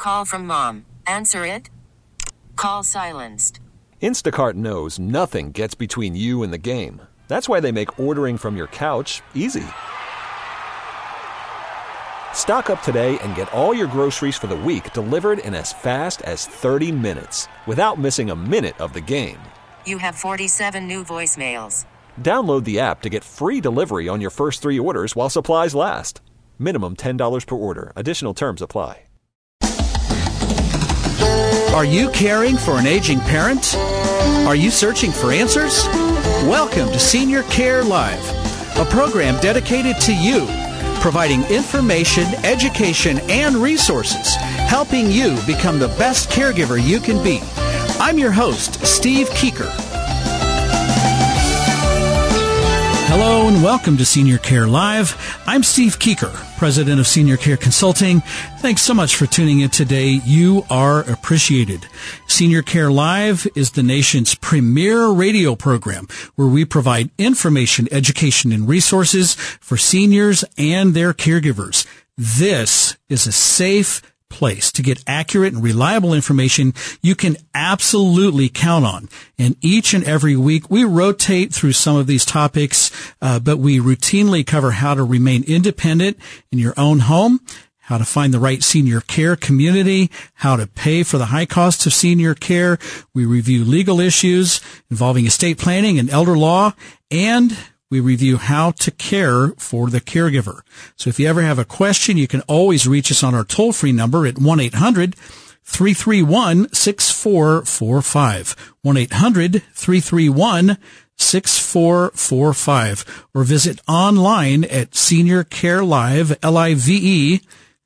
call from mom. Answer it. Call silenced. Instacart knows nothing gets between you and the game. That's why they make ordering from your couch easy. Stock up today and get all your groceries for the week delivered in as fast as 30 minutes without missing a minute of the game. You have 47 new voicemails. Download the app to get free delivery on your first 3 orders while supplies last. Minimum $10 per order. Additional terms apply. Are you caring for an aging parent? Are you searching for answers? Welcome to Senior Care Live, a program dedicated to you, providing information, education, and resources, helping you become the best caregiver you can be. I'm your host, Steve Keeker. Hello and welcome to Senior Care Live. I'm Steve Keeker, President of Senior Care Consulting. Thanks so much for tuning in today. You are appreciated. Senior Care Live is the nation's premier radio program where we provide information, education, and resources for seniors and their caregivers. This is a safe place to get accurate and reliable information you can absolutely count on. And each and every week, we rotate through some of these topics, but we routinely cover how to remain independent in your own home, how to find the right senior care community, how to pay for the high costs of senior care. We review legal issues involving estate planning and elder law, and we review how to care for the caregiver. So if you ever have a question, you can always reach us on our toll-free number at 1-800-331-6445. 1-800-331-6445. Or visit online at SeniorCareLive, L-I-V-E,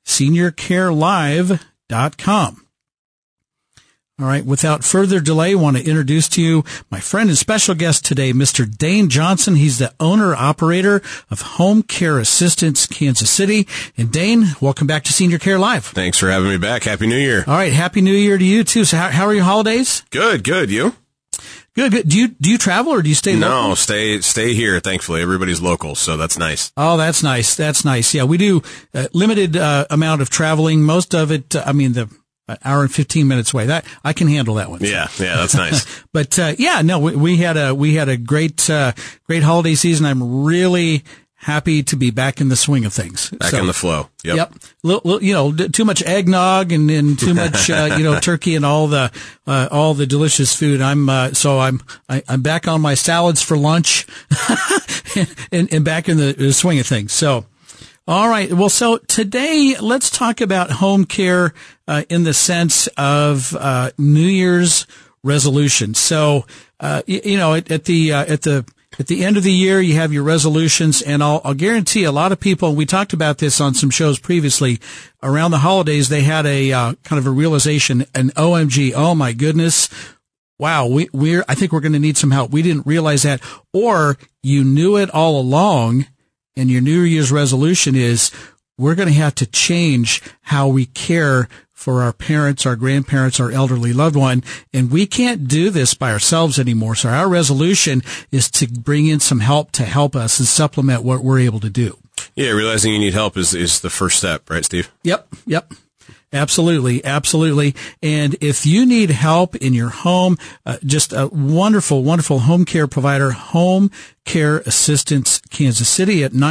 SeniorCareLive.com. All right, without further delay, I want to introduce to you my friend and special guest today, Mr. Dane Johnson. He's the owner-operator of Home Care Assistance Kansas City. And Dane, welcome back to Senior Care Live. Thanks for having me back. Happy New Year. All right, Happy New Year to you, too. So how are your holidays? Good. You? Good. Do you travel or do you stay local? No, stay here, thankfully. Everybody's local, so that's nice. Oh, that's nice. Yeah, we do limited amount of traveling. Most of it, the hour and 15 minutes away. That I can handle that one. Yeah, that's nice. But we had a great holiday season. I'm really happy to be back in the swing of things. Back in the flow. Yep. Too much eggnog and too much turkey and all the delicious food. I'm back on my salads for lunch and back in the swing of things. So. All right. Well, so today let's talk about home care in the sense of New Year's resolution. So, at the end of the year, you have your resolutions, and I'll guarantee a lot of people. And we talked about this on some shows previously. Around the holidays, they had a kind of a realization, an OMG, oh my goodness. Wow, I think we're going to need some help. We didn't realize that, or you knew it all along. And your New Year's resolution is we're going to have to change how we care for our parents, our grandparents, our elderly loved one. And we can't do this by ourselves anymore. So our resolution is to bring in some help to help us and supplement what we're able to do. Yeah, realizing you need help is the first step, right, Steve? Yep. Absolutely. And if you need help in your home, just a wonderful home care provider, Home Care Assistance Kansas City at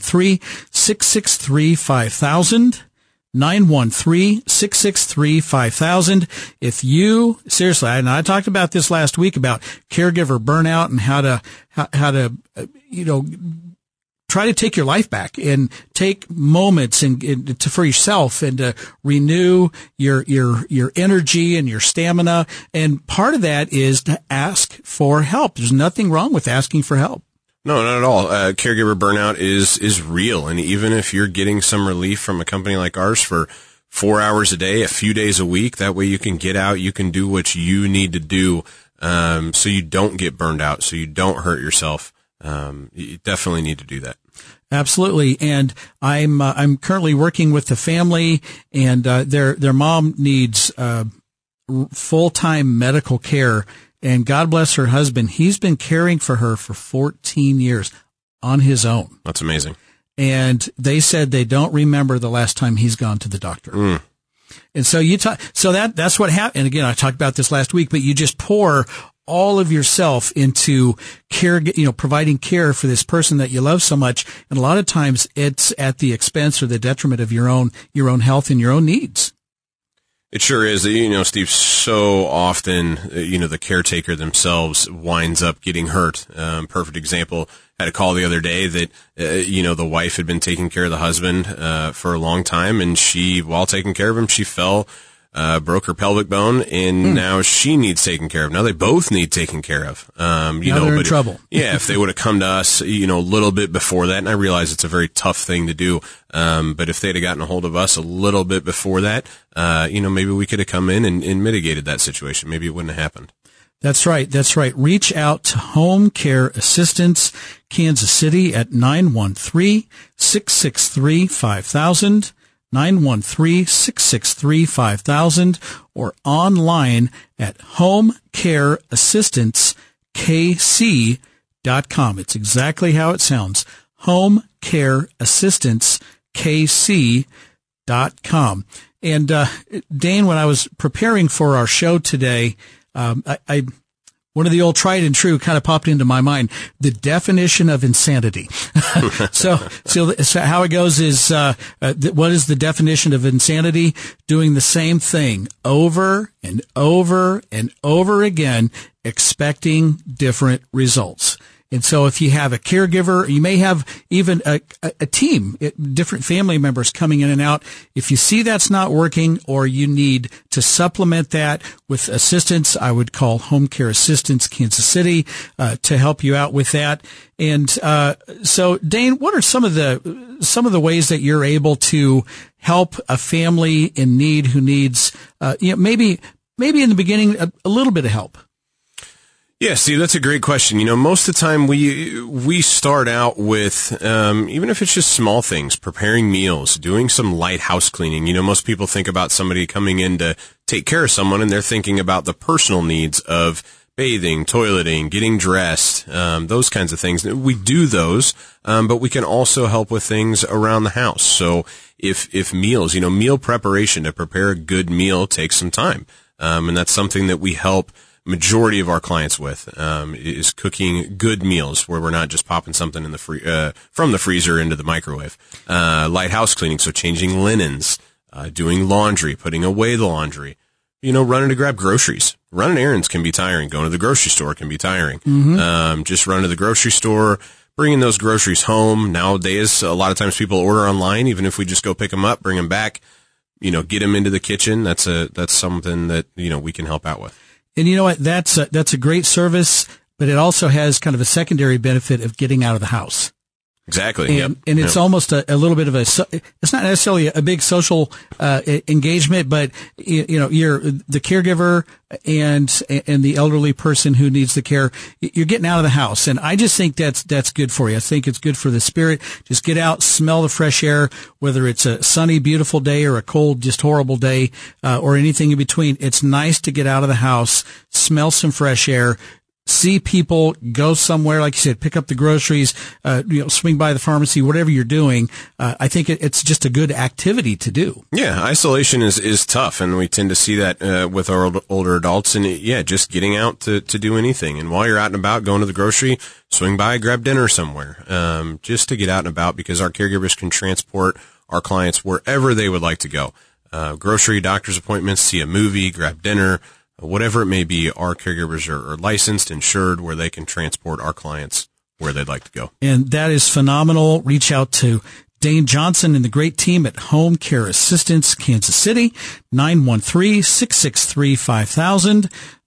913-663-5000. 913-663-5000. If you, seriously, and I talked about this last week about caregiver burnout and how to try to take your life back and take moments and for yourself and to renew your energy and your stamina. And part of that is to ask for help. There's nothing wrong with asking for help. No, not at all. Caregiver burnout is real. And even if you're getting some relief from a company like ours for 4 hours a day, a few days a week, that way you can get out, you can do what you need to do, so you don't get burned out, so you don't hurt yourself. You definitely need to do that. Absolutely. And I'm currently working with the family, and their mom needs full-time medical care. And God bless her husband. He's been caring for her for 14 years on his own. That's amazing. And they said they don't remember the last time he's gone to the doctor. And so that's what happened. And again, I talked about this last week, but you just pour all of yourself into care, providing care for this person that you love so much. And a lot of times it's at the expense or the detriment of your own health and your own needs. It sure is. Steve, so often, the caretaker themselves winds up getting hurt. Perfect example. Had a call the other day that, the wife had been taking care of the husband, for a long time. And while taking care of him, she fell, broke her pelvic bone, and now she needs taken care of. Now they both need taken care of. Now they're in trouble. If they would have come to us, a little bit before that, and I realize it's a very tough thing to do. But if they'd have gotten a hold of us a little bit before that, maybe we could have come in and mitigated that situation. Maybe it wouldn't have happened. That's right. Reach out to Home Care Assistance Kansas City at 913-663-5000, 913-663-5000, or online at homecareassistancekc.com. It's exactly how it sounds. homecareassistancekc.com. And, Dane, when I was preparing for our show today, one of the old tried and true kind of popped into my mind, the definition of insanity. So how it goes is, what is the definition of insanity? Doing the same thing over and over and over again, expecting different results. And so if you have a caregiver, you may have even a team, different family members coming in and out. If you see that's not working or you need to supplement that with assistance, I would call Home Care Assistance Kansas City to help you out with that. And so, Dane, what are some of the ways that you're able to help a family in need who needs maybe in the beginning a little bit of help? Yeah, Steve, that's a great question. Most of the time we start out with, even if it's just small things, preparing meals, doing some light house cleaning. Most people think about somebody coming in to take care of someone, and they're thinking about the personal needs of bathing, toileting, getting dressed, those kinds of things. We do those, but we can also help with things around the house. So if meals, meal preparation, to prepare a good meal takes some time. And that's something that we help majority of our clients with, is cooking good meals where we're not just popping something in the from the freezer into the microwave. Light house cleaning, so changing linens, doing laundry, putting away the laundry, running to grab groceries. Running errands can be tiring. Going to the grocery store can be tiring. Just running to the grocery store, bringing those groceries home. Nowadays, a lot of times people order online, even if we just go pick them up, bring them back, get them into the kitchen. That's something that, we can help out with. And you know what? That's a great service, but it also has kind of a secondary benefit of getting out of the house. Exactly. And it's almost a little bit of it's not necessarily a big social engagement, but you're the caregiver and the elderly person who needs the care. You're getting out of the house, and I just think that's good for you. I think it's good for the spirit. Just get out, smell the fresh air, whether it's a sunny, beautiful day or a cold, just horrible day, or anything in between. It's nice to get out of the house, smell some fresh air, see people, go somewhere, like you said, pick up the groceries, swing by the pharmacy, whatever you're doing. I think it's just a good activity to do. Yeah, isolation is tough, and we tend to see that with our older adults. And just getting out to do anything. And while you're out and about, going to the grocery, swing by, grab dinner somewhere, just to get out and about, because our caregivers can transport our clients wherever they would like to go. Grocery, doctor's appointments, see a movie, grab dinner, whatever it may be. Our caregivers are licensed, insured, where they can transport our clients where they'd like to go. And that is phenomenal. Reach out to Dane Johnson and the great team at Home Care Assistance Kansas City, 913-663-5000,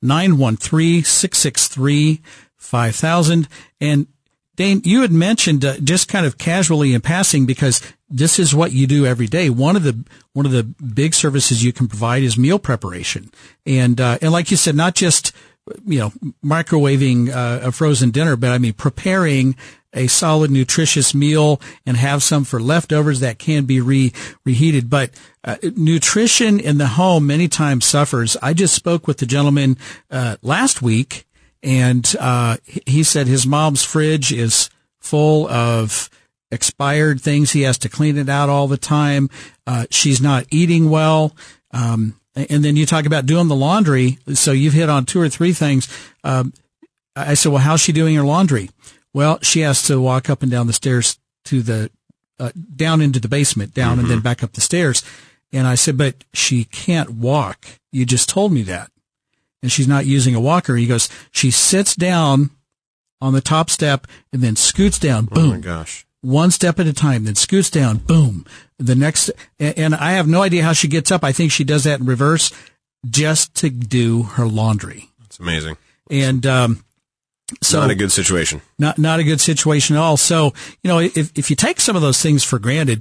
913-663-5000. And Dane, you had mentioned just kind of casually in passing, because this is what you do every day. One of the big services you can provide is meal preparation, and like you said, not just microwaving a frozen dinner, but I mean preparing a solid, nutritious meal and have some for leftovers that can be reheated. But nutrition in the home many times suffers. I just spoke with the gentleman last week. And he said his mom's fridge is full of expired things. He has to clean it out all the time. She's not eating well. And then you talk about doing the laundry. So you've hit on 2 or 3 things. I said, well, how's she doing her laundry? Well, she has to walk up and down the stairs to the, down into the basement, down and then back up the stairs. And I said, but she can't walk. You just told me that. And she's not using a walker. He goes, she sits down on the top step and then scoots down. Boom. Oh my gosh. 1 step at a time, then scoots down. Boom. The next, and I have no idea how she gets up. I think she does that in reverse just to do her laundry. That's amazing. And, so not a good situation. Not a good situation at all. So, if you take some of those things for granted,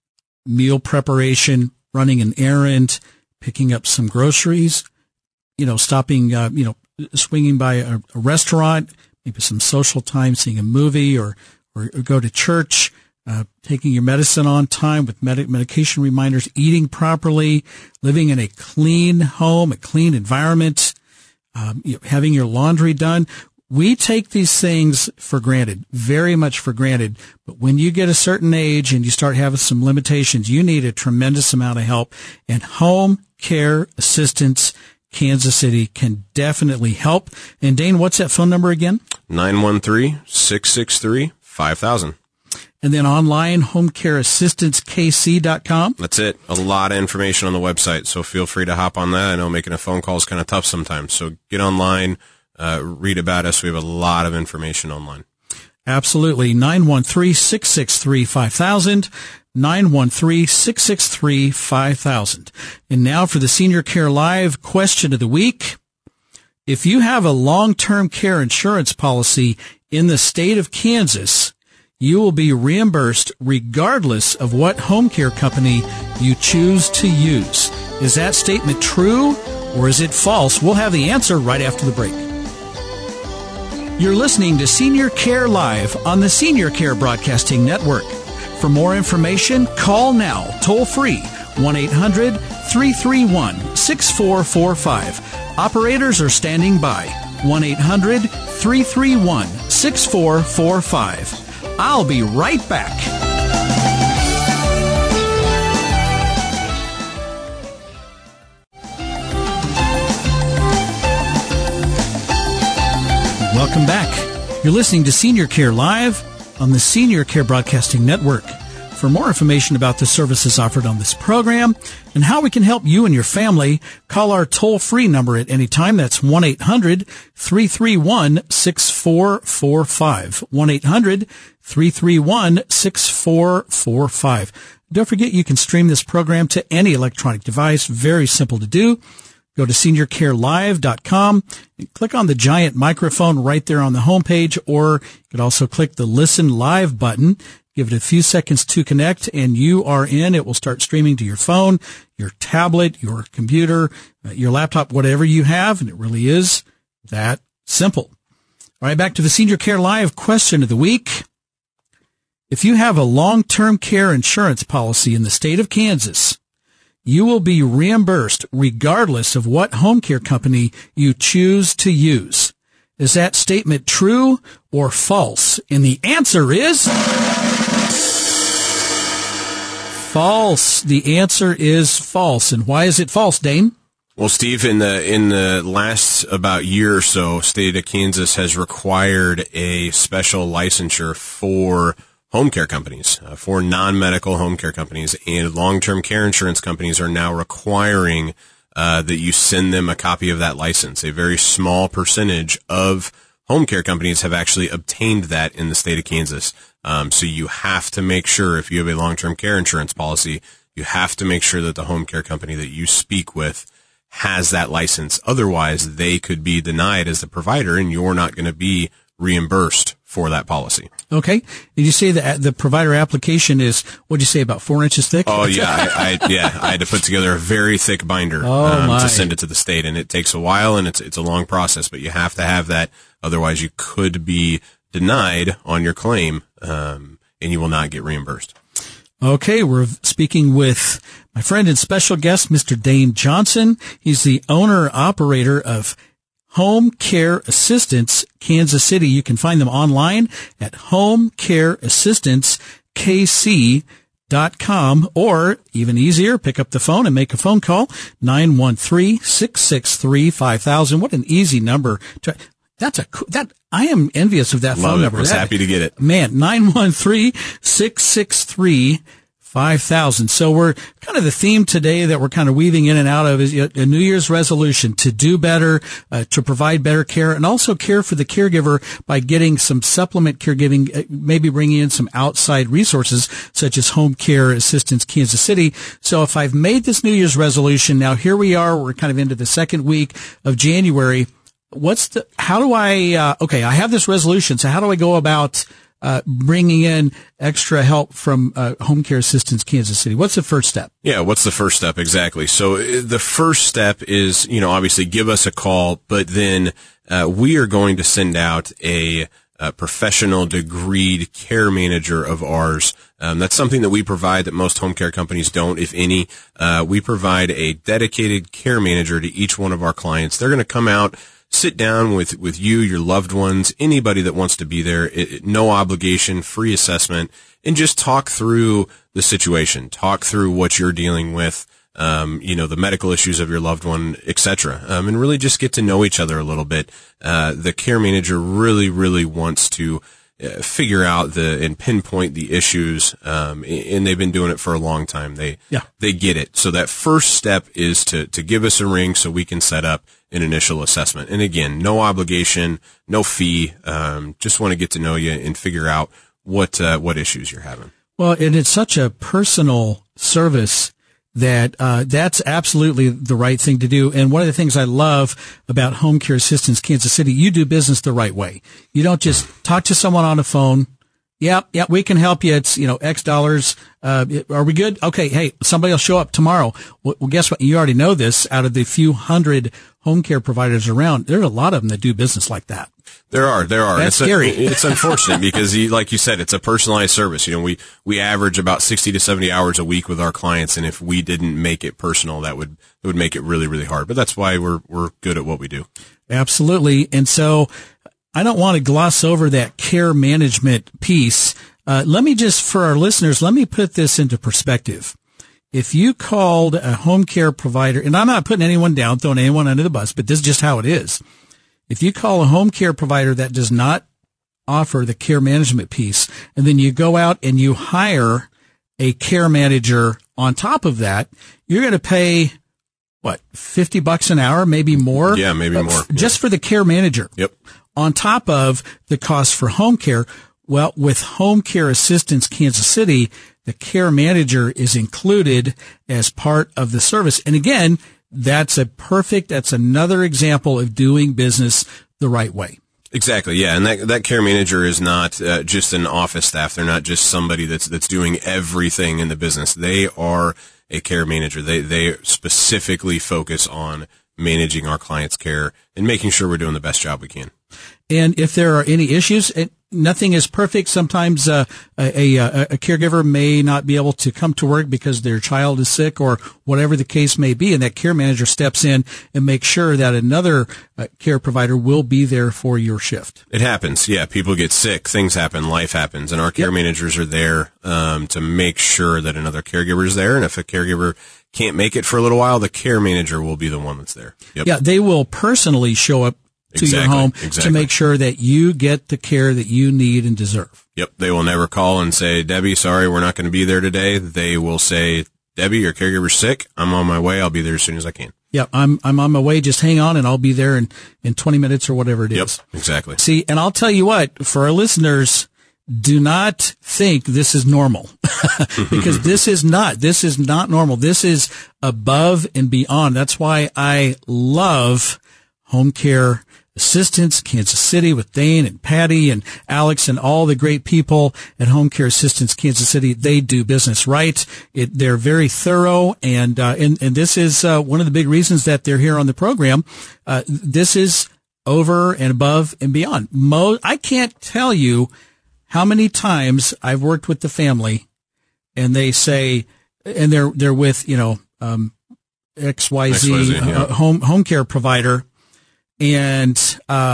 meal preparation, running an errand, picking up some groceries, stopping, swinging by a restaurant, maybe some social time, seeing a movie or go to church, taking your medicine on time with medication reminders, eating properly, living in a clean home, a clean environment, having your laundry done. We take these things for granted, very much for granted. But when you get a certain age and you start having some limitations, you need a tremendous amount of help. And Home Care Assistance Kansas City can definitely help. And Dane, what's that phone number again? 913-663-5000. And then online, homecareassistancekc.com. That's it. A lot of information on the website, so feel free to hop on that. I know making a phone call is kind of tough sometimes, so get online. Read about us. We have a lot of information online. Absolutely. 913-663-5000. 913-663-5000. And now for the Senior Care Live question of the week. If you have a long-term care insurance policy in the state of Kansas, you will be reimbursed regardless of what home care company you choose to use. Is that statement true or is it false? We'll have the answer right after the break. You're listening to Senior Care Live on the Senior Care Broadcasting Network. For more information, call now, toll free, 1-800-331-6445. Operators are standing by, 1-800-331-6445. I'll be right back. Welcome back. You're listening to Senior Care Live on the Senior Care Broadcasting Network. For more information about the services offered on this program and how we can help you and your family, call our toll-free number at any time. That's 1-800-331-6445. 1-800-331-6445. Don't forget you can stream this program to any electronic device. Very simple to do. Go to seniorcarelive.com and click on the giant microphone right there on the homepage, or you could also click the Listen Live button. Give it a few seconds to connect, and you are in. It will start streaming to your phone, your tablet, your computer, your laptop, whatever you have, and it really is that simple. All right, back to the Senior Care Live question of the week. If you have a long-term care insurance policy in the state of Kansas, you will be reimbursed regardless of what home care company you choose to use. Is that statement true or false? And the answer is false. The answer is false. And why is it false, Dane? Well, Steve, in the last about year or so, state of Kansas has required a special licensure for home care companies, for non-medical home care companies, and long-term care insurance companies are now requiring that you send them a copy of that license. A very small percentage of home care companies have actually obtained that in the state of Kansas. So you have to make sure, if you have a long-term care insurance policy, you have to make sure that the home care company that you speak with has that license. Otherwise, they could be denied as the provider, and you're not going to be reimbursed for that policy. Okay. Did you say that the provider application is, what did you say, about 4 inches thick? Oh, yeah. I had to put together a very thick binder to send it to the state, and it takes a while, and it's a long process, but you have to have that. Otherwise, you could be denied on your claim, and you will not get reimbursed. Okay, we're speaking with my friend and special guest, Mr. Dane Johnson. He's the owner-operator of Home Care Assistance Kansas City. You can find them online at homecareassistancekc.com. or even easier, pick up the phone and make a phone call, 913-663-5000. What an easy number to, I am envious of that phone number. I was happy to get it. Man, 913-663-5000. So we're kind of the theme today that we're kind of weaving in and out of is a New Year's resolution to do better, to provide better care, and also care for the caregiver by getting some supplement caregiving, maybe bringing in some outside resources such as Home Care Assistance Kansas City. So if I've made this New Year's resolution, now here we are, we're kind of into the second week of January. I have this resolution. So how do I go about bringing in extra help from Home Care Assistance Kansas City? What's the first step? Yeah, what's the first step? Exactly. So the first step is, obviously give us a call, but then we are going to send out a professional degreed care manager of ours. That's something that we provide that most home care companies don't, if any. We provide a dedicated care manager to each one of our clients. They're going to come out, sit down with you, your loved ones, anybody that wants to be there, no obligation, free assessment, and just talk through the situation, talk through what you're dealing with, the medical issues of your loved one, etc., and really just get to know each other a little bit. The care manager really, really wants to figure out and pinpoint the issues, and they've been doing it for a long time. They get it. So that first step is to give us a ring so we can set up an initial assessment. And again, no obligation, no fee. Just want to get to know you and figure out what issues you're having. Well, and it's such a personal service that that's absolutely the right thing to do. And one of the things I love about Home Care Assistance Kansas City, you do business the right way. You don't just talk to someone on the phone. Yep, we can help you. It's, X dollars. Are we good? Okay, hey, somebody will show up tomorrow. Well, guess what? You already know this. Out of the few hundred home care providers around, there are a lot of them that do business like that. There are. That's scary. It's unfortunate because, like you said, it's a personalized service. We average about 60 to 70 hours a week with our clients, and if we didn't make it personal, that would make it really, really hard. But that's why we're good at what we do. Absolutely. And so I don't want to gloss over that care management piece. Let me just, for our listeners, let me put this into perspective. If you called a home care provider, and I'm not putting anyone down, throwing anyone under the bus, but this is just how it is. If you call a home care provider that does not offer the care management piece, and then you go out and you hire a care manager on top of that, you're going to pay, $50 an hour, maybe more? Yeah, maybe more. Just for the care manager. Yep. On top of the cost for home care. Well, with Home Care Assistance Kansas City, the care manager is included as part of the service. And again, that's another example of doing business the right way. Exactly, yeah, and that care manager is not just an office staff. They're not just somebody that's doing everything in the business. They are a care manager. They specifically focus on managing our clients' care and making sure we're doing the best job we can. And if there are any issues, nothing is perfect. Sometimes a caregiver may not be able to come to work because their child is sick or whatever the case may be, and that care manager steps in and makes sure that another care provider will be there for your shift. It happens. Yeah, people get sick, things happen, life happens, and our care managers are there to make sure that another caregiver is there, and if a caregiver can't make it for a little while, the care manager will be the one that's there. Yep. Yeah, they will personally show up to your home to make sure that you get the care that you need and deserve. Yep. They will never call and say, Debbie, sorry, we're not going to be there today. They will say, Debbie, your caregiver's sick. I'm on my way. I'll be there as soon as I can. Yeah, I'm on my way. Just hang on and I'll be there in 20 minutes or whatever it is. Yep, exactly. See, and I'll tell you what, for our listeners, do not think this is normal because this is not normal. This is above and beyond. That's why I love Home Care Assistance Kansas City with Dane and Patty and Alex and all the great people at Home Care Assistance Kansas City. They do business right. They're very thorough, and this is one of the big reasons that they're here on the program. This is over and above and beyond. I can't tell you how many times I've worked with the family, and they say, and they're with XYZ home care provider. And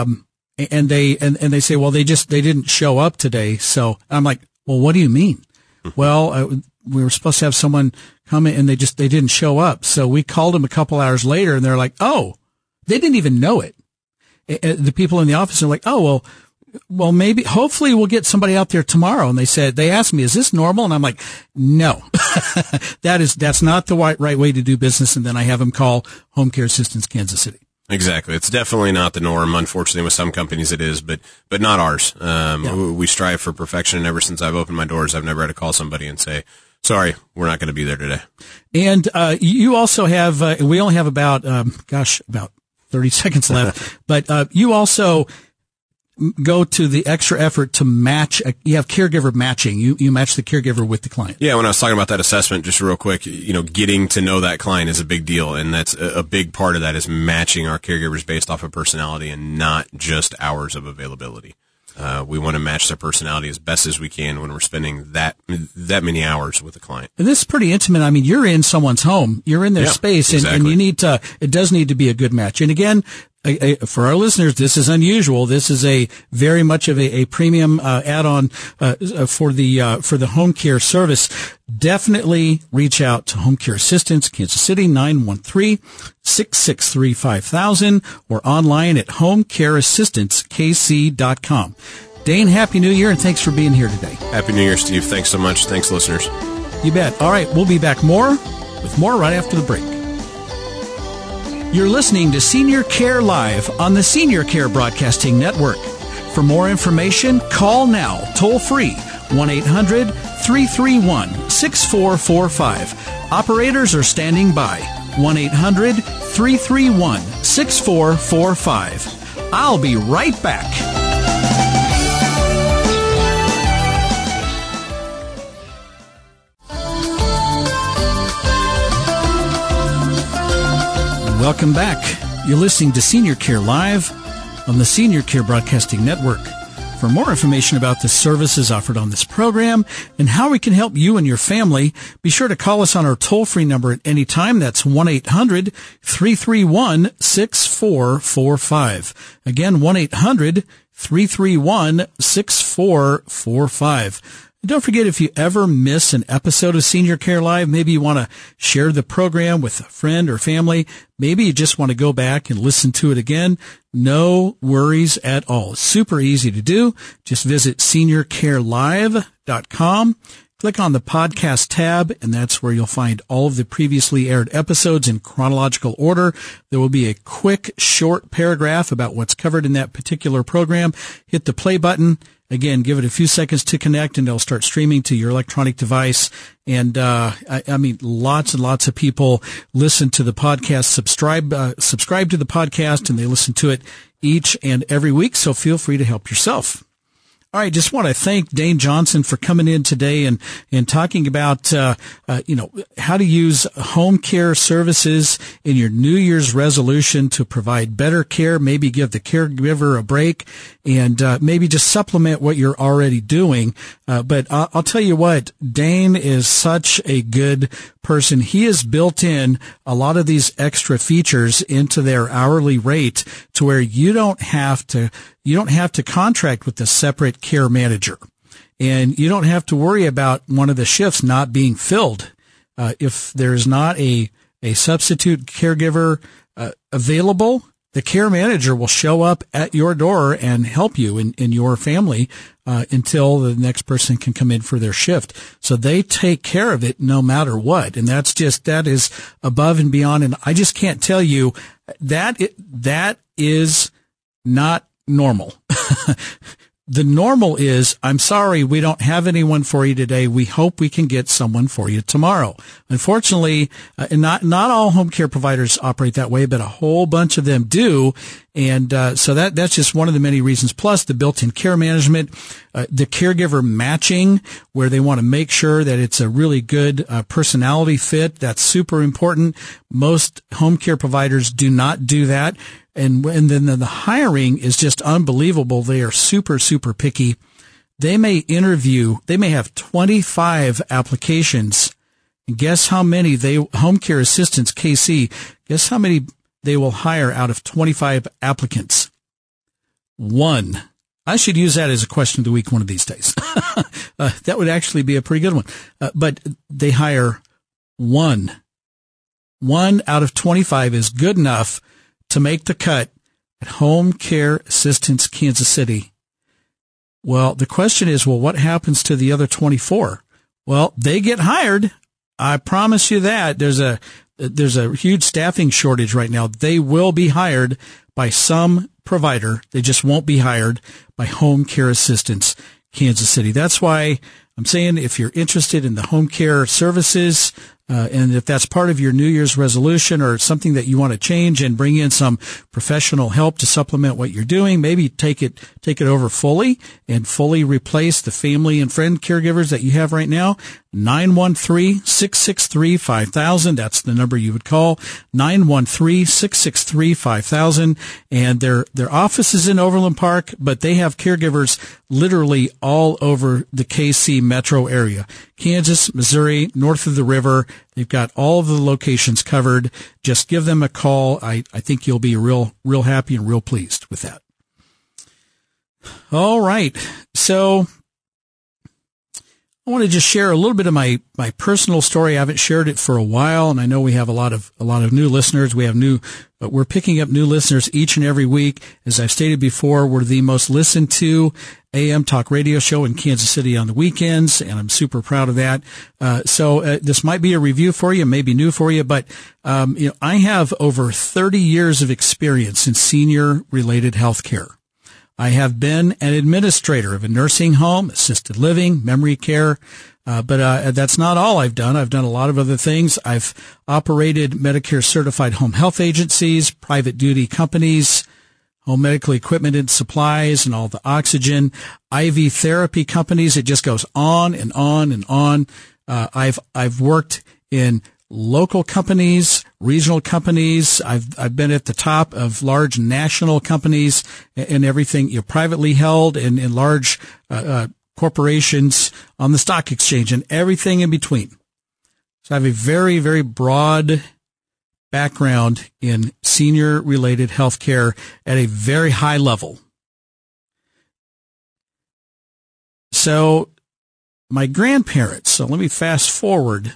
they say, well, they didn't show up today. So I'm like, well, what do you mean? Well, we were supposed to have someone come in and they didn't show up. So we called them a couple hours later and they're like, oh, they didn't even know it. The people in the office are like, oh, well, maybe, hopefully we'll get somebody out there tomorrow. And they asked me, is this normal? And I'm like, no, that's not the right way to do business. And then I have them call Home Care Assistance Kansas City. Exactly. It's definitely not the norm. Unfortunately, with some companies it is, but not ours. We strive for perfection. And ever since I've opened my doors, I've never had to call somebody and say, sorry, we're not going to be there today. And, you also have, we only have about 30 seconds left, but, you also go to the extra effort to match. You have caregiver matching. You match the caregiver with the client. Yeah, when I was talking about that assessment, just real quick, getting to know that client is a big deal, and that's a big part of that is matching our caregivers based off of personality and not just hours of availability. We want to match their personality as best as we can when we're spending that many hours with a client. And this is pretty intimate. I mean, you're in someone's home, you're in their space, exactly. and it does need to be a good match. And again, for our listeners, this is unusual. This is very much of a premium add-on for the home care service. Definitely reach out to Home Care Assistance Kansas City 913-663-5000 or online at homecareassistancekc.com. Dane, Happy New Year and thanks for being here today. Happy New Year, Steve. Thanks so much. Thanks, listeners. You bet. All right, we'll be back with more right after the break. You're listening to Senior Care Live on the Senior Care Broadcasting Network. For more information, call now, toll free, 1-800-331-6445. Operators are standing by, 1-800-331-6445. I'll be right back. Welcome back. You're listening to Senior Care Live on the Senior Care Broadcasting Network. For more information about the services offered on this program and how we can help you and your family, be sure to call us on our toll-free number at any time. That's 1-800-331-6445. Again, 1-800-331-6445. Don't forget, if you ever miss an episode of Senior Care Live, maybe you want to share the program with a friend or family, maybe you just want to go back and listen to it again, no worries at all. It's super easy to do. Just visit seniorcarelive.com, click on the podcast tab, and that's where you'll find all of the previously aired episodes in chronological order. There will be a quick, short paragraph about what's covered in that particular program. Hit the play button. Again, give it a few seconds to connect and it'll start streaming to your electronic device. And, I mean, lots and lots of people listen to the podcast, subscribe to the podcast, and they listen to it each and every week. So feel free to help yourself. All right. Just want to thank Dane Johnson for coming in today and talking about, how to use home care services in your New Year's resolution to provide better care, maybe give the caregiver a break and, maybe just supplement what you're already doing. But I'll tell you what, Dane is such a good person. He has built in a lot of these extra features into their hourly rate to where you don't have to contract with a separate care manager, and you don't have to worry about one of the shifts not being filled. If there's not a substitute caregiver available, the care manager will show up at your door and help you in your family until the next person can come in for their shift. So they take care of it no matter what. And that is above and beyond. And I just can't tell you that is not normal. The normal is, I'm sorry, we don't have anyone for you today. We hope we can get someone for you tomorrow. Unfortunately, not all home care providers operate that way, but a whole bunch of them do. And so that's just one of the many reasons. Plus the built-in care management, the caregiver matching, where they want to make sure that it's a really good personality fit. That's super important. Most home care providers do not do that. And then the hiring is just unbelievable. They are super, super picky. They may have 25 applications. And guess how many Home Care Assistance KC, guess how many they will hire out of 25 applicants? One. I should use that as a question of the week one of these days. That would actually be a pretty good one. But they hire one. 1 out of 25 is good enough to make the cut at Home Care Assistance Kansas City. Well, the question is, well, what happens to the other 24? Well, they get hired. I promise you that. There's a huge staffing shortage right now. They will be hired by some provider. They just won't be hired by Home Care Assistance Kansas City. That's why I'm saying if you're interested in the home care services, and if that's part of your New Year's resolution or something that you want to change and bring in some professional help to supplement what you're doing, maybe take it over fully and fully replace the family and friend caregivers that you have right now. 913-663-5000. That's the number you would call. 913-663-5000. And their office is in Overland Park, but they have caregivers literally all over the KC metro area. Kansas, Missouri, north of the river. They've got all of the locations covered. Just give them a call. I think you'll be real happy and real pleased with that. All right. So I want to just share a little bit of my personal story. I haven't shared it for a while, and I know we have a lot of new listeners. We're picking up new listeners each and every week. As I've stated before, we're the most listened to AM talk radio show in Kansas City on the weekends, and I'm super proud of that. So this might be a review for you, maybe new for you, but I have over 30 years of experience in senior-related health care. I have been an administrator of a nursing home, assisted living, memory care, but that's not all I've done. I've done a lot of other things. I've operated Medicare certified home health agencies, private duty companies, home medical equipment and supplies, and all the oxygen, IV therapy companies. It just goes on and on and on. I've worked in local companies, regional companies. I've been at the top of large national companies and everything, privately held and in large corporations on the stock exchange and everything in between. So I have a very, very broad background in senior-related health care at a very high level. So my grandparents, so let me fast forward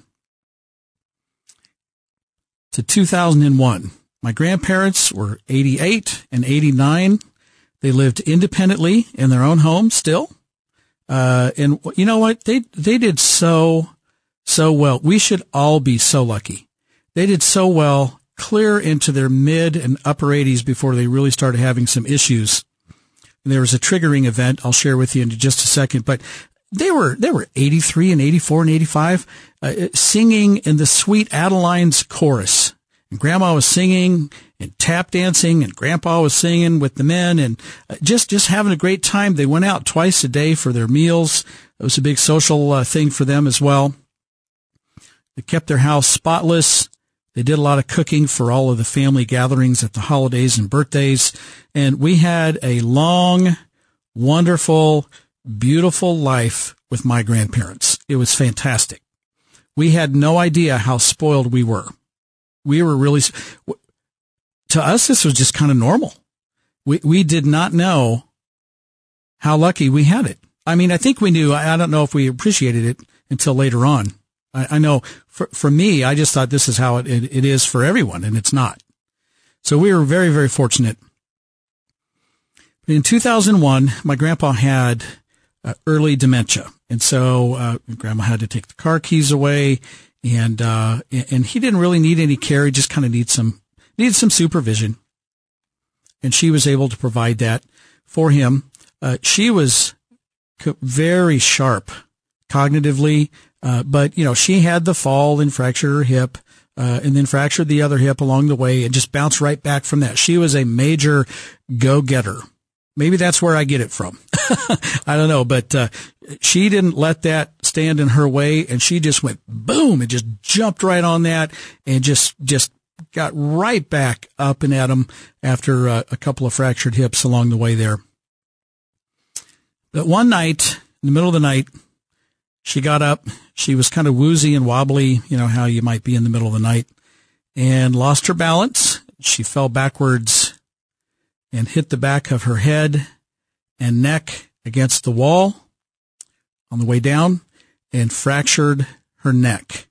to 2001. My grandparents were 88 and 89. They lived independently in their own home still. And you know what? They did so well. We should all be so lucky. They did so well, clear into their mid and upper 80s before they really started having some issues. And there was a triggering event I'll share with you in just a second, but they were 83 and 84 and 85, singing in the Sweet Adeline's chorus. And Grandma was singing and tap dancing, and Grandpa was singing with the men, and just having a great time. They went out twice a day for their meals. It was a big social thing for them as well. They kept their house spotless. They did a lot of cooking for all of the family gatherings at the holidays and birthdays. And we had a long, wonderful, beautiful life with my grandparents. It was fantastic. We had no idea how spoiled we were. We were really, to us, this was just kind of normal. We did not know how lucky we had it. I mean, I think we knew. I don't know if we appreciated it until later on. I know for me, I just thought this is how it is for everyone, and it's not. So we were very, very fortunate. In 2001, my grandpa had early dementia, and so Grandma had to take the car keys away, and he didn't really need any care. He just kind of needed some supervision, and she was able to provide that for him. She was very sharp cognitively. But, she had the fall and fractured her hip, and then fractured the other hip along the way and just bounced right back from that. She was a major go-getter. Maybe that's where I get it from. I don't know, but, she didn't let that stand in her way, and she just went boom and just jumped right on that and just got right back up and at him after a couple of fractured hips along the way there. But one night, in the middle of the night, she got up. She was kind of woozy and wobbly, how you might be in the middle of the night, and lost her balance. She fell backwards and hit the back of her head and neck against the wall on the way down and fractured her neck.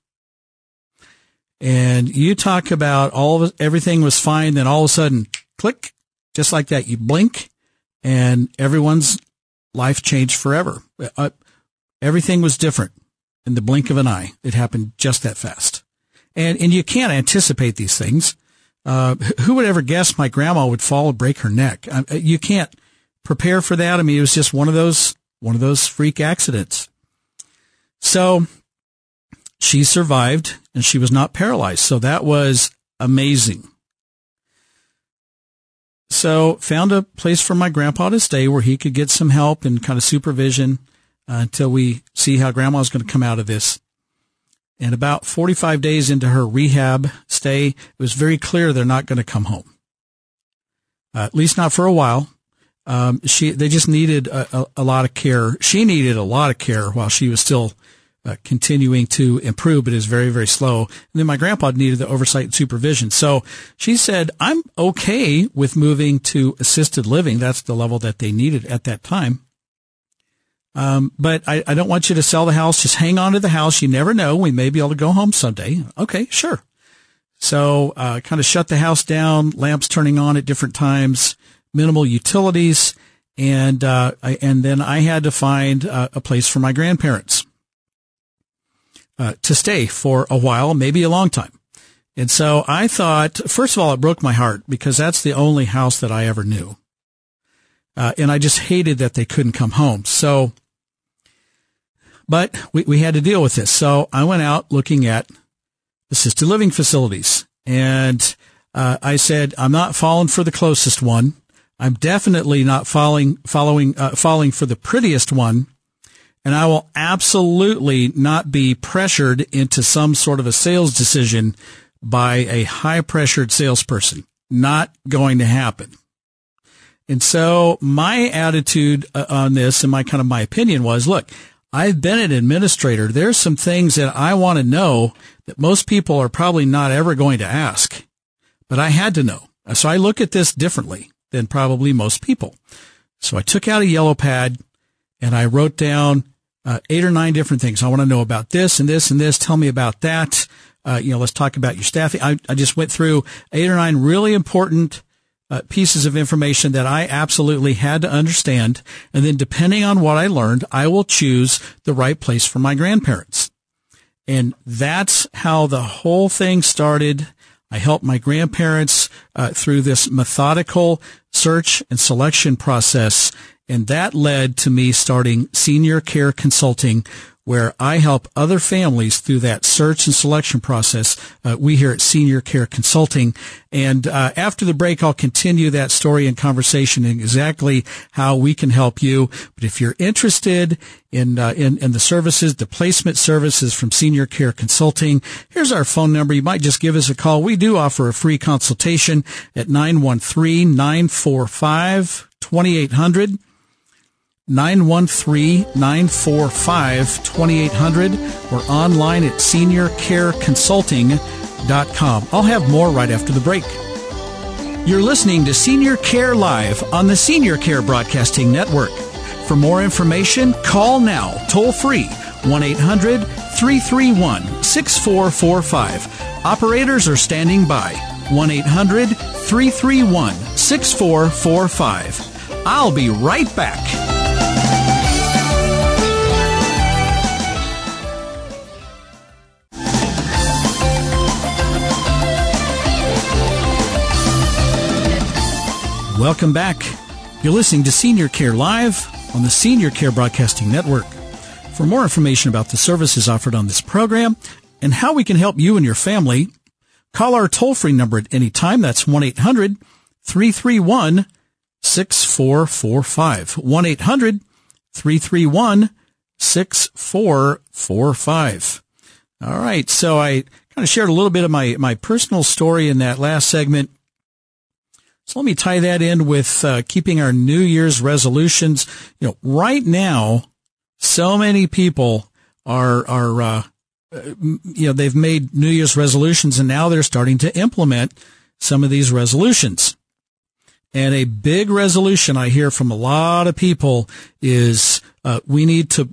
And you talk about everything was fine, then all of a sudden, click, just like that, you blink, and everyone's life changed forever. Everything was different in the blink of an eye. It happened just that fast. And you can't anticipate these things. Who would ever guess my grandma would fall and break her neck? You can't prepare for that. I mean, it was just one of those freak accidents. So she survived and she was not paralyzed. So that was amazing. So found a place for my grandpa to stay where he could get some help and kind of supervision until we see how grandma's going to come out of this. And about 45 days into her rehab stay, it was very clear they're not going to come home. At least not for a while. They just needed a lot of care. She needed a lot of care while she was still continuing to improve, but it was very, very slow. And then my grandpa needed the oversight and supervision. So she said, I'm okay with moving to assisted living. That's the level that they needed at that time. But I don't want you to sell the house. Just hang on to the house. You never know. We may be able to go home someday. Okay, sure. So, kind of shut the house down, lamps turning on at different times, minimal utilities. And then I had to find a place for my grandparents, to stay for a while, maybe a long time. And so I thought, first of all, it broke my heart because that's the only house that I ever knew. And I just hated that they couldn't come home. So, but we had to deal with this. So I went out looking at assisted living facilities, and I said, I'm not falling for the closest one. I'm definitely not falling for the prettiest one. And I will absolutely not be pressured into some sort of a sales decision by a high-pressured salesperson. Not going to happen. And so my attitude on this and my opinion was, look, I've been an administrator. There's some things that I want to know that most people are probably not ever going to ask, but I had to know. So I look at this differently than probably most people. So I took out a yellow pad and I wrote down 8 or 9 different things. I want to know about this and this and this. Tell me about that. Let's talk about your staffing. I just went through 8 or 9 really important pieces of information that I absolutely had to understand. And then depending on what I learned, I will choose the right place for my grandparents. And that's how the whole thing started. I helped my grandparents through this methodical search and selection process. And that led to me starting Senior Care Consulting, where I help other families through that search and selection process. We here at Senior Care Consulting. And after the break, I'll continue that story and conversation and exactly how we can help you. But if you're interested in the services, the placement services from Senior Care Consulting, here's our phone number. You might just give us a call. We do offer a free consultation at 913-945-2800. 913-945-2800 or online at seniorcareconsulting.com. I'll have more right after the break. You're listening to Senior Care Live on the Senior Care Broadcasting Network. For more information, call now, toll free, 1-800-331-6445. Operators are standing by, 1-800-331-6445. I'll be right back. Welcome back. You're listening to Senior Care Live on the Senior Care Broadcasting Network. For more information about the services offered on this program and how we can help you and your family, call our toll-free number at any time. That's 1-800-331-6445. 1-800-331-6445. All right. So I kind of shared a little bit of my personal story in that last segment. So let me tie that in with keeping our New Year's resolutions. Right now, so many people are they've made New Year's resolutions and now they're starting to implement some of these resolutions. And a big resolution I hear from a lot of people is we need to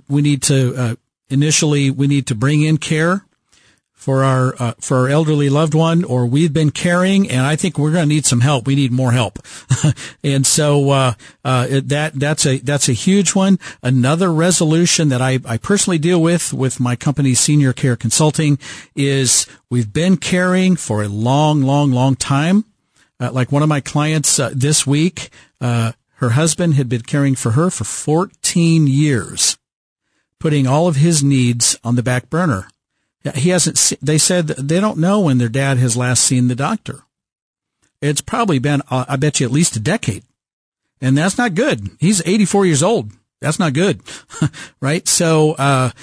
bring in care for our elderly loved one, or we've been caring, and I think we're going to need some help. We need more help. And so that's a huge one. Another resolution that I personally deal with my company, Senior Care Consulting, is we've been caring for a long time. Like one of my clients this week, her husband had been caring for her for 14 years, putting all of his needs on the back burner. He hasn't. They said they don't know when their dad has last seen the doctor. It's probably been, I bet you, at least a decade, and that's not good. He's 84 years old. That's not good, right? So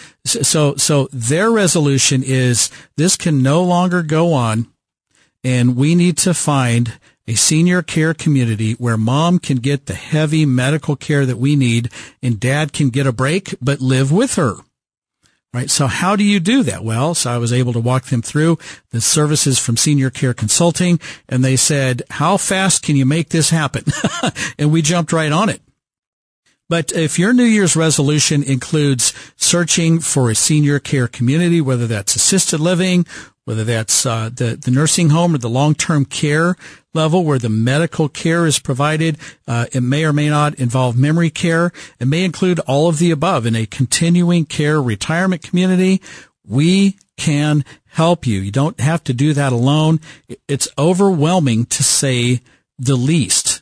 their resolution is this can no longer go on, and we need to find a senior care community where mom can get the heavy medical care that we need, and dad can get a break but live with her. Right. So how do you do that? Well, so I was able to walk them through the services from Senior Care Consulting, and they said, how fast can you make this happen? And we jumped right on it. But if your New Year's resolution includes searching for a senior care community, whether that's assisted living, whether that's the nursing home or the long-term care level where the medical care is provided, it may or may not involve memory care. It may include all of the above. In a continuing care retirement community, we can help you. You don't have to do that alone. It's overwhelming, to say the least.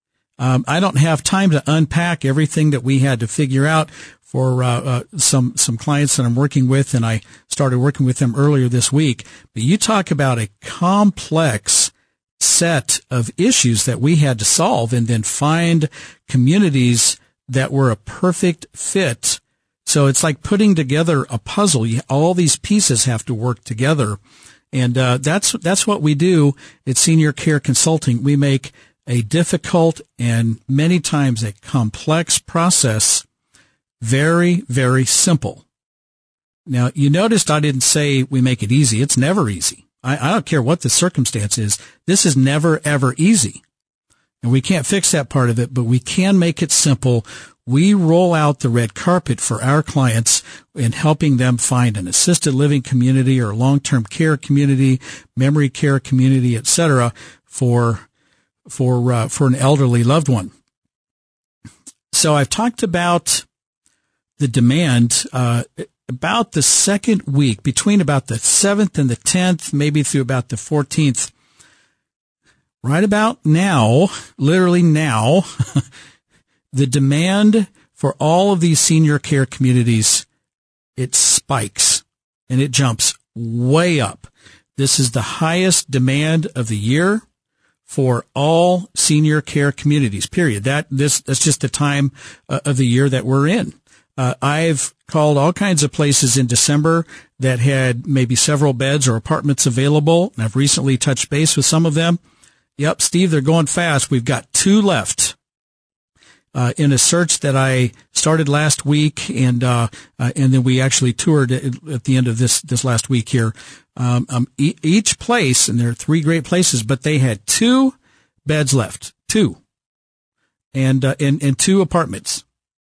I don't have time to unpack everything that we had to figure out for some clients that I'm working with, and I started working with them earlier this week. But you talk about a complex set of issues that we had to solve, and then find communities that were a perfect fit. So it's like putting together a puzzle. All these pieces have to work together, and that's what we do at Senior Care Consulting. We make a difficult and many times a complex process very, very simple. Now, you noticed I didn't say we make it easy. It's never easy. I don't care what the circumstance is. This is never, ever easy. And we can't fix that part of it, but we can make it simple. We roll out the red carpet for our clients in helping them find an assisted living community or long-term care community, memory care community, etc., for an elderly loved one. So I've talked about the demand, about the second week, between about the 7th and the 10th, maybe through about the 14th. Right about now, literally now, the demand for all of these senior care communities, it spikes and it jumps way up. This is the highest demand of the year for all senior care communities, period. That's just the time of the year that we're in. I've called all kinds of places in December that had maybe several beds or apartments available, and I've recently touched base with some of them. Yep, Steve, they're going fast. We've got 2 left. In a search that I started last week, and then we actually toured at the end of this last week here. Each place, and there are 3 great places, but they had 2 beds left, 2, and 2 apartments.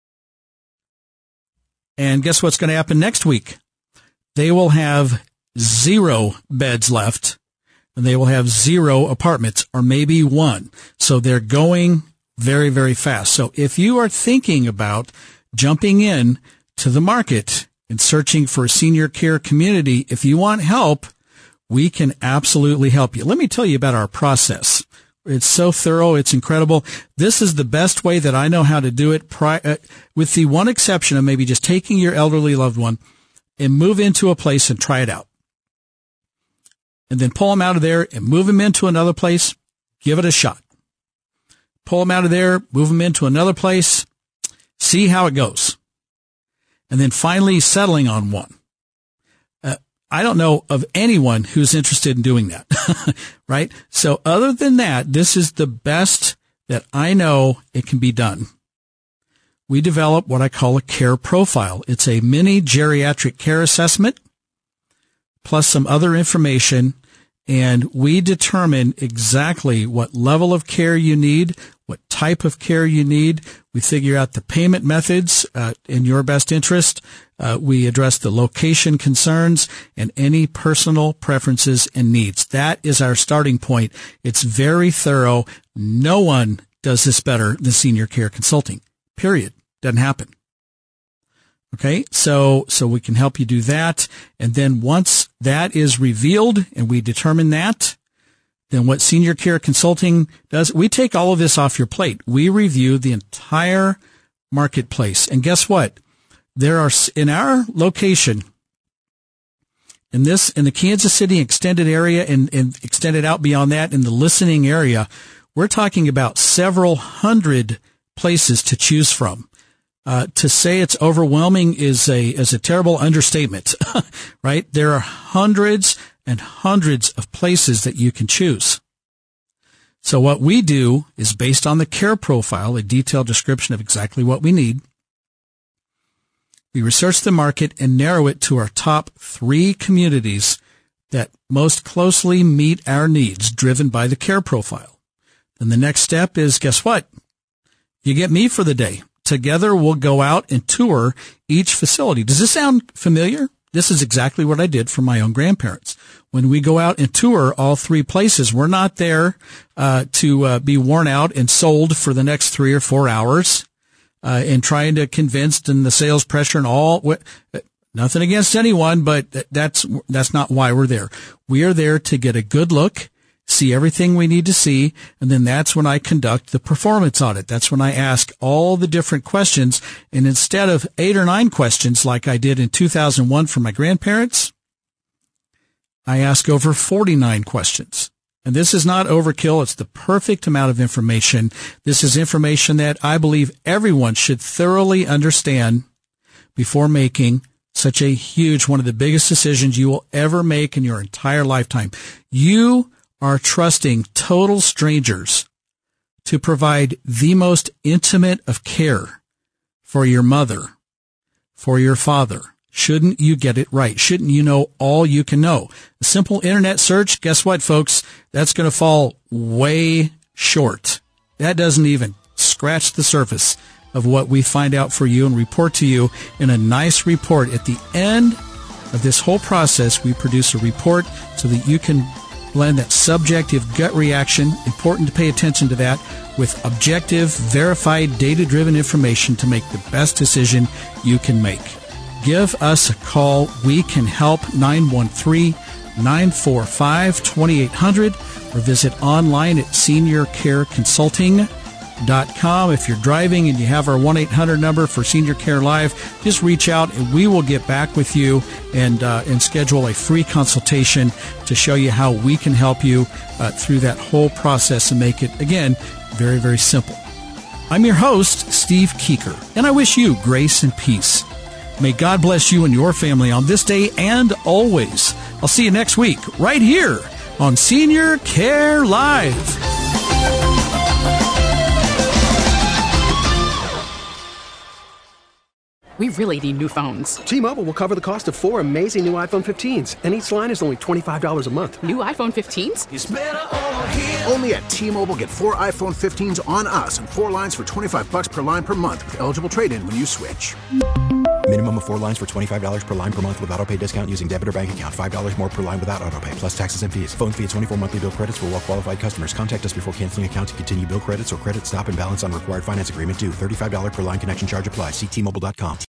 And guess what's going to happen next week? They will have 0 beds left, and they will have 0 apartments, or maybe 1. So they're going very, very fast. So if you are thinking about jumping in to the market and searching for a senior care community, if you want help, we can absolutely help you. Let me tell you about our process. It's so thorough. It's incredible. This is the best way that I know how to do it, with the one exception of maybe just taking your elderly loved one and move into a place and try it out. And then pull them out of there and move them into another place. Give it a shot. Pull them out of there, move them into another place, see how it goes. And then finally settling on one. I don't know of anyone who's interested in doing that, right? So other than that, this is the best that I know it can be done. We develop what I call a care profile. It's a mini geriatric care assessment plus some other information. and we determine exactly what level of care you need, what type of care you need. We figure out the payment methods in your best interest. We address the location concerns and any personal preferences and needs. That is our starting point. It's very thorough. No one does this better than Senior Care Consulting. Period. Doesn't happen. Okay, so we can help you do that. And then once that is revealed and we determine that, then what Senior Care Consulting does, we take all of this off your plate. We review the entire marketplace. And guess what? There are, in our location, in the Kansas City extended area and extended out beyond that in the listening area, we're talking about several hundred places to choose from. To say it's overwhelming is a terrible understatement, right? There are hundreds and hundreds of places that you can choose. So what we do is based on the care profile, a detailed description of exactly what we need. We research the market and narrow it to our top 3 communities that most closely meet our needs, driven by the care profile. Then the next step is, guess what? You get me for the day. Together, we'll go out and tour each facility. Does this sound familiar? This is exactly what I did for my own grandparents. When we go out and tour all 3 places, we're not there to be worn out and sold for the next 3 or 4 hours and trying to convince and the sales pressure and all. Nothing against anyone, but that's not why we're there. We are there to get a good look, see everything we need to see, and then that's when I conduct the performance audit. That's when I ask all the different questions, and instead of 8 or 9 questions like I did in 2001 for my grandparents, I ask over 49 questions. And this is not overkill. It's the perfect amount of information. This is information that I believe everyone should thoroughly understand before making such a huge, one of the biggest decisions you will ever make in your entire lifetime. You are trusting total strangers to provide the most intimate of care for your mother, for your father. Shouldn't you get it right? Shouldn't you know all you can know? A simple internet search, guess what, folks? That's going to fall way short. That doesn't even scratch the surface of what we find out for you and report to you in a nice report. At the end of this whole process, we produce a report so that you can blend that subjective gut reaction, important to pay attention to that, with objective, verified, data-driven information to make the best decision you can make. Give us a call. We can help. 913-945-2800 or visit online at seniorcareconsulting.com. If you're driving and you have our 1-800 number for Senior Care Live, just reach out and we will get back with you and schedule a free consultation to show you how we can help you through that whole process and make it, again, very, very simple. I'm your host, Steve Keeker, and I wish you grace and peace. May God bless you and your family on this day and always. I'll see you next week right here on Senior Care Live. We really need new phones. T-Mobile will cover the cost of 4 amazing new iPhone 15s, and each line is only $25 a month. New iPhone 15s? It's better over here. Only at T-Mobile, get 4 iPhone 15s on us and 4 lines for $25 per line per month with eligible trade-in when you switch. Minimum of 4 lines for $25 per line per month with autopay discount using debit or bank account. $5 more per line without autopay, plus taxes and fees. Phone fee at 24 monthly bill credits for well-qualified customers. Contact us before canceling account to continue bill credits or credit stop and balance on required finance agreement due. $35 per line connection charge applies. See T-Mobile.com.